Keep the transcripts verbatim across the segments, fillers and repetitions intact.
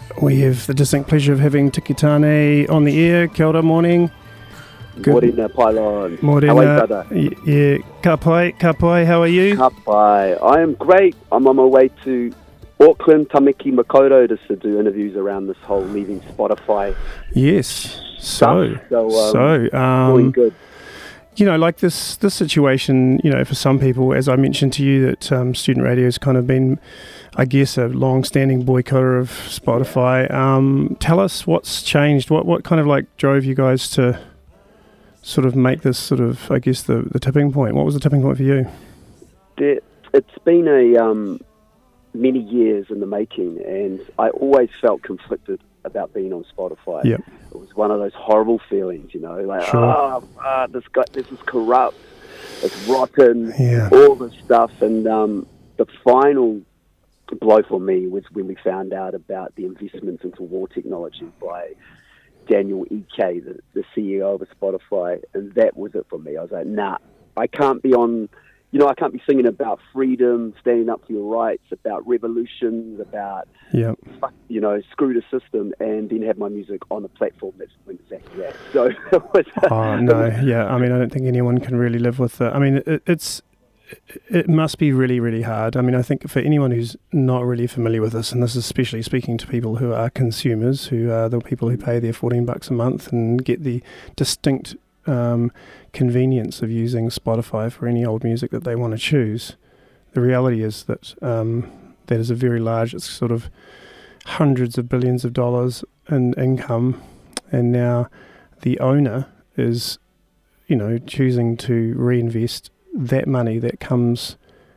We have the distinct pleasure of having Tiki Tane on the air. Kia ora, morning. Good. Morena, Pylon. Morena. How are you, brother? Y- yeah, ka pai, ka pai, how are you? Ka pai. I am great. I'm on my way to Auckland, Tamaki Makaurau, just to do interviews around this whole leaving Spotify. Yes. So, so, um, so um, doing good. You know, like this this situation, you know, for some people, as I mentioned to you, that um, student radio has kind of been, I guess, a long-standing boycotter of Spotify. Yeah. Um, tell us what's changed. What what kind of like drove you guys to sort of make this sort of, I guess, the, the tipping point? What was the tipping point for you? There, it's been a um, many years in the making, and I always felt conflicted about being on Spotify. Yep. It was one of those horrible feelings, you know, like, sure. oh, ah, this guy, this is corrupt, it's rotten, yeah. all this stuff. And um, the final blow for me was when we found out about the investments into war technology by Daniel Ek, the, the C E O of Spotify, and that was it for me. I was like, nah, I can't be on, you know, I can't be singing about freedom, standing up for your rights, about revolutions, about, yep. fuck, you know, screw the system, and then have my music on a platform that's doing exactly that. So, it was, oh no, yeah. I mean, I don't think anyone can really live with that. I mean, it, it's it must be really, really hard. I mean, I think for anyone who's not really familiar with this, and this is especially speaking to people who are consumers, who are the people who pay their fourteen bucks a month and get the distinct um, convenience of using Spotify for any old music that they want to choose. The reality is that um, that is a very large, it's sort of hundreds of billions of dollars in income, and now the owner is, you know, choosing to reinvest that money that comes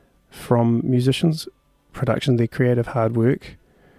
from musicians' production, their creative hard work,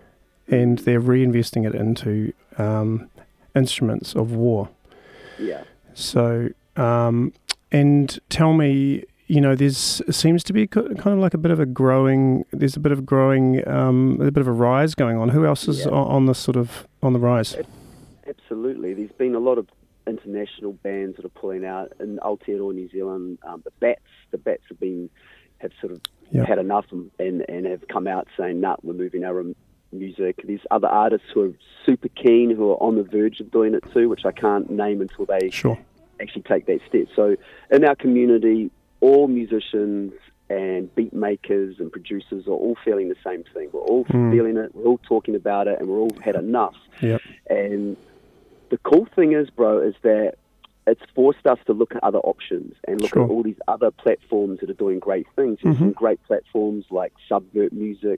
and they're reinvesting it into um, instruments of war. Yeah. So, um, and tell me, you know, there's seems to be kind of like a bit of a growing, there's a bit of growing, um, a bit of a rise going on. Who else is yeah. on, on this sort of, on the rise? Absolutely. There's been a lot of international bands that are pulling out in Aotearoa, New Zealand. Um, the Bats, the Bats have been, have sort of yep. had enough and, and, and have come out saying, nah, we're moving our music. There's other artists who are super keen, who are on the verge of doing it too, which I can't name until they sure. actually take that step. So in our community, all musicians and beat makers and producers are all feeling the same thing. We're all mm. feeling it, we're all talking about it, and we're all had enough. Yep. And the cool thing is, bro, is that it's forced us to look at other options and look sure. at all these other platforms that are doing great things. There's mm-hmm. some great platforms like Subvert Music,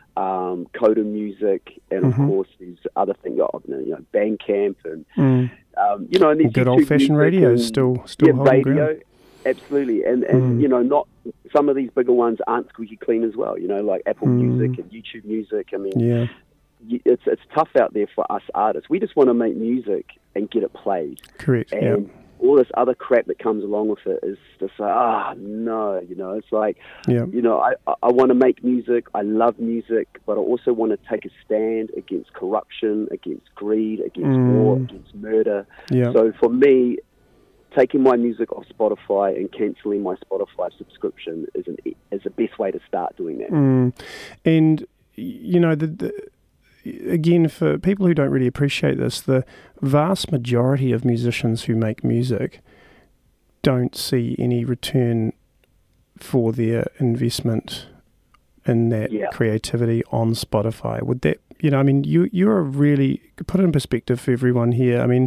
um, Coda Music, and mm-hmm. of course there's other things, you know, Bandcamp and mm. um, you know, and good old-fashioned radio is still still yeah, holding radio, ground. Absolutely, and and mm. you know, not some of these bigger ones aren't squeaky clean as well. You know, like Apple mm. Music and YouTube Music. I mean, yeah. it's it's tough out there for us artists. We just want to make music and get it played. Correct. And yep. all this other crap that comes along with it is just like, ah, no, you know, it's like, yep. you know, I, I, I want to make music. I love music, but I also want to take a stand against corruption, against greed, against mm. war, against murder. Yep. So for me, taking my music off Spotify and cancelling my Spotify subscription is an, is the best way to start doing that. Mm. And, you know, the... the again, for people who don't really appreciate this, the vast majority of musicians who make music don't see any return for their investment in that yeah. creativity on Spotify. Would that, you know, I mean, you, you're a really, put it in perspective for everyone here. I mean,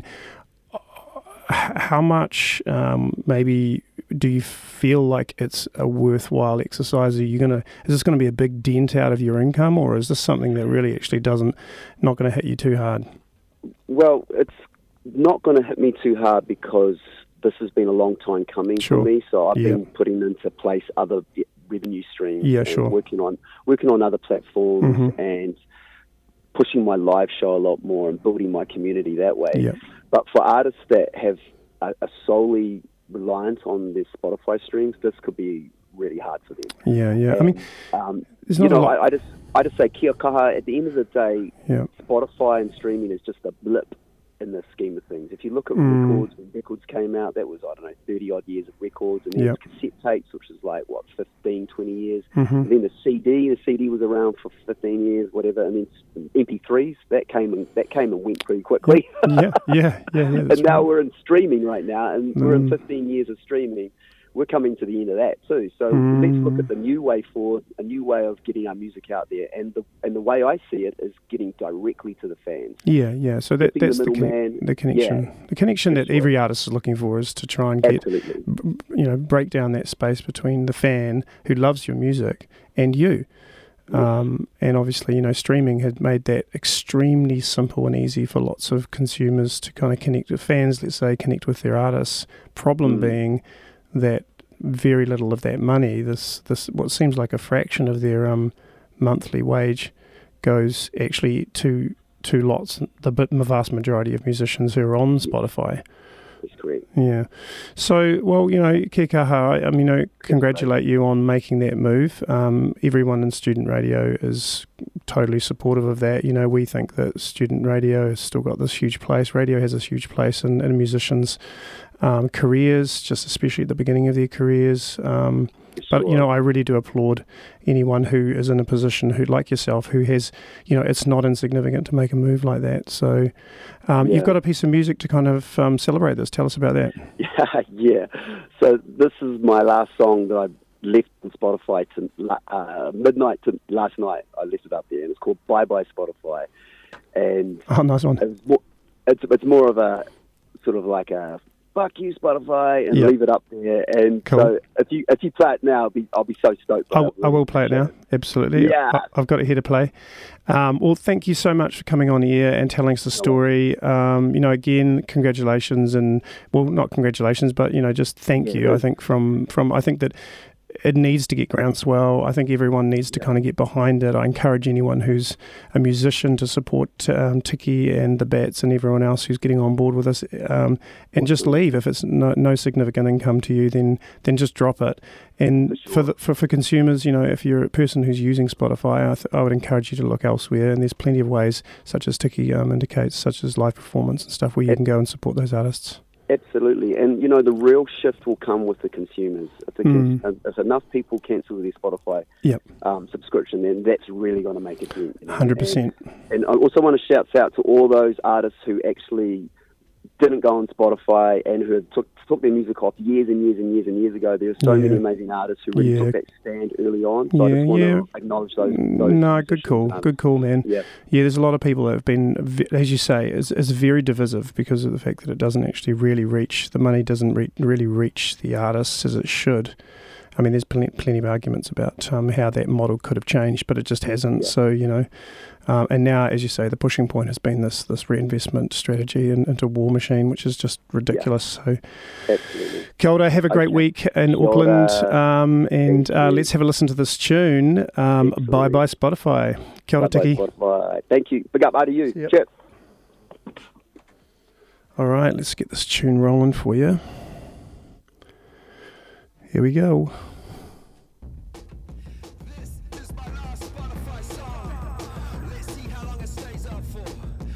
how much um, maybe do you feel like it's a worthwhile exercise? Are you gonna is this going to be a big dent out of your income, or is this something that really actually doesn't not going to hit you too hard? Well, it's not going to hit me too hard because this has been a long time coming sure. for me. So I've yeah. been putting into place other revenue streams. Yeah, and sure. Working on working on other platforms mm-hmm. and pushing my live show a lot more and building my community that way. Yeah. But for artists that have are solely reliant on their Spotify streams, this could be really hard for them. Yeah, yeah. And, I mean, um, there's you not know, a lot. I, I just I just say kia kaha. At the end of the day, yeah. Spotify and streaming is just a blip in the scheme of things. If you look at Mm. records, when records came out, that was, I don't know, thirty odd years of records, and then Yep. cassette tapes, which is like, what, fifteen, twenty years. Mm-hmm. And then the C D, the C D was around for fifteen years, whatever, and then M P threes, that came and that came and went pretty quickly. yeah, yeah, yeah, yeah. and That's now right. we're in streaming right now, and we're in Mm. fifteen years of streaming. We're coming to the end of that too. So Mm. let's look at the new way forward, a new way of getting our music out there. And the and the way I see it is getting directly to the fans. Yeah, yeah. So that, Being that's the the, con- middleman, the connection. yeah. The connection that That's every artist is looking for is to try and get, Absolutely. b- you know, break down that space between the fan who loves your music and you. Um, and obviously, you know, streaming had made that extremely simple and easy for lots of consumers to kind of connect with fans, let's say, connect with their artists. Problem Mm. being that very little of that money, this this what seems like a fraction of their um, monthly wage, goes actually to to lots, the bit, the vast majority of musicians who are on Spotify. That's correct. Yeah. So, well, you know, Kia kaha, I, I mean, you know, congratulate you on making that move. Um, everyone in student radio is totally supportive of that. You know, we think that student radio has still got this huge place. Radio has this huge place in, in musicians' um, careers, just especially at the beginning of their careers. Um, But, you know, I really do applaud anyone who is in a position who, like yourself, who has, you know, it's not insignificant to make a move like that. So um, Yeah. you've got a piece of music to kind of um, celebrate this. Tell us about that. Yeah, yeah. So this is my last song that I left on Spotify to uh, midnight to last night. I left it up there, and it's called Bye Bye Spotify. And Oh, nice one. it's more, it's, it's more of a sort of like a fuck you Spotify and Yep. leave it up there. And Cool. so if you if you play it now, I'll be I'll be so stoked. by I, it. I will play it now. Absolutely. Yeah. I, I've got it here to play. Um, well, thank you so much for coming on here and telling us the story. Um, you know, again, congratulations, and well, not congratulations, but you know, just thank Yeah. you. I think from from I think that it needs to get groundswell. I think everyone needs to Yeah. kind of get behind it. I encourage anyone who's a musician to support um, Tiki and the Bats and everyone else who's getting on board with us, um, and just leave. If it's no, no significant income to you, then then just drop it. And For for sure. the, for, for consumers, you know, if you're a person who's using Spotify, I, th- I would encourage you to look elsewhere. And there's plenty of ways, such as Tiki um, indicates, such as live performance and stuff, where you can go and support those artists. Absolutely, and you know the real shift will come with the consumers. If, the cons- Mm. if enough people cancel their Spotify Yep. um, subscription, then that's really going to make a dent. you know. one hundred percent. And, and I also want to shout out to all those artists who actually didn't go on Spotify and who had took took their music off years and years and years and years ago. There are so Yeah. many amazing artists who really Yeah. took that stand early on. So I Yeah, just want yeah. to acknowledge those. those No, good musicians. call. Um, Good call, man. Yeah. Yeah, there's a lot of people that have been, v- as you say, is is very divisive because of the fact that it doesn't actually really reach, the money doesn't re- really reach the artists as it should. I mean, there's plenty, plenty of arguments about um, how that model could have changed, but it just hasn't. Yeah. So, you know, um, and now, as you say, the pushing point has been this this reinvestment strategy in, into War Machine, which is just ridiculous. So, Absolutely. kia ora, have a great Okay. week in Kia Auckland, ora. um, and Thank uh, you. let's have a listen to this tune, um, Excellent. Bye Bye Spotify. Kia ora, Bye-bye, Tiki. Spotify. Thank you. Big up out of you. Yep. Cheers. All right, let's get this tune rolling for you. Here we go. This is my last Spotify song. Let's see how long it stays up for.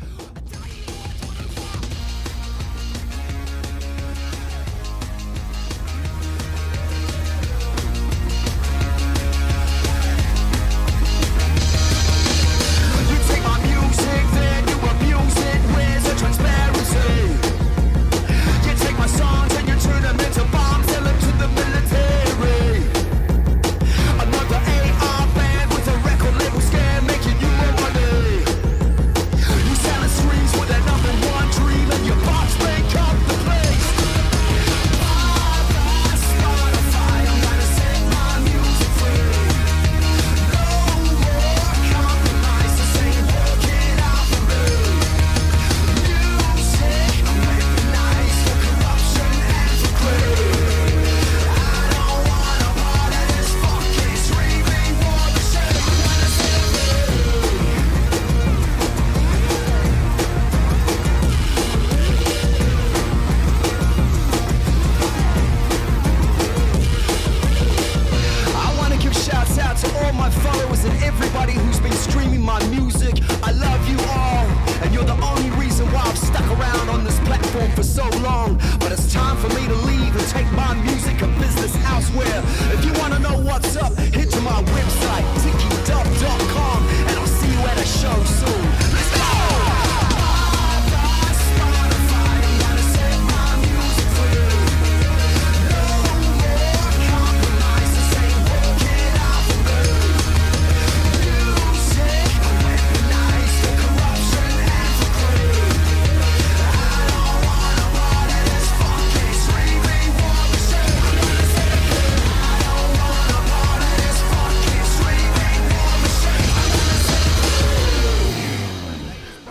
You take my music, then you abuse it. Where's the transparency? You take my songs and you turn them into bombs, sell them to the military.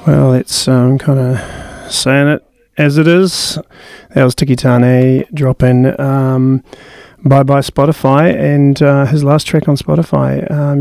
Well, it's um, kind of saying it as it is. That was Tiki Tane dropping um, Bye Bye Spotify, and uh, his last track on Spotify. Um,